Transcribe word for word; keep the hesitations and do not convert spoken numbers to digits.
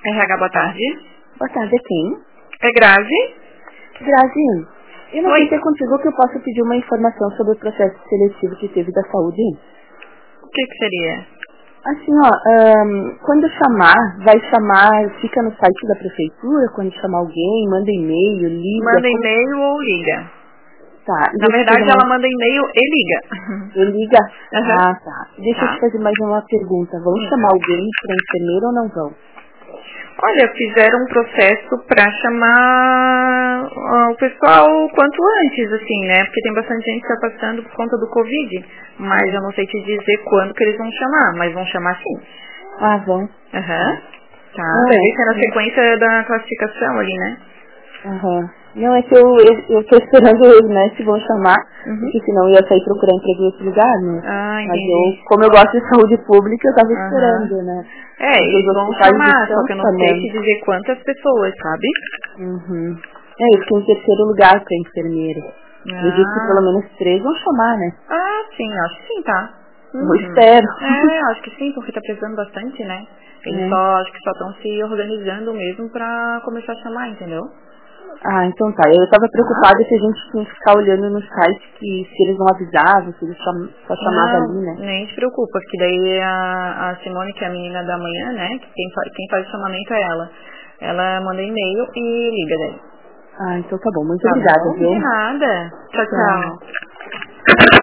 R H, boa tarde. Boa tarde, é quem? É Grazi. Grazi, eu não Oi. sei se é contigo que eu posso pedir uma informação sobre o processo seletivo que teve da saúde. O que que seria? Assim, ó, ahn, quando chamar, vai chamar, fica no site da prefeitura, quando chamar alguém, manda e-mail, liga. Manda como- e-mail ou liga. Tá, Na deixa eu verdade, fazer ela uma... manda e-mail e liga. Eu liga? Aham. Ah, tá. Deixa eu Tá. te fazer mais uma pergunta. Vão Hum. chamar alguém para enfermeira ou não vão? Olha, fizeram um processo pra chamar ah, o pessoal quanto antes, assim, né? Porque tem bastante gente que tá passando por conta do Covid. Mas eu não sei te dizer quando que eles vão chamar, mas vão chamar sim. Ah, vão. Aham. Tá. Não, Deve ser na é. sequência da classificação ali, né? Aham. Não, é que eu, eu, eu tô esperando eles, né, se vão chamar, Uhum. porque senão eu ia sair procurar emprego em outro lugar, né? Ah, Mas entendi. eu, como eu gosto de saúde pública, eu tava Aham. esperando, né? É, Porque eles os vão hospitais chamar, estão só que eu não sei chamando. te dizer quantas pessoas, sabe? Uhum. É, eu fiquei em terceiro lugar pra enfermeira. Eu disse que pelo Ah, menos três vão chamar, né? ah sim, acho que sim, tá. Eu Uhum. espero. É, acho que sim, porque tá precisando bastante, né? Eles É. só, acho que só estão se organizando mesmo pra começar a chamar, entendeu? Ah, então tá. Eu tava Tá? preocupada se a gente tinha que ficar olhando no site que se eles não avisavam, se eles cham... só chamavam Não, ali, né? nem te preocupa, que daí a, a Simone, que é a menina da manhã, né? Que quem, fa- quem faz o chamamento é ela. Ela manda e-mail e liga daí. Ah, então tá bom. Muito Tá obrigada, bom? viu? De nada. Tchau, Tchau. tchau.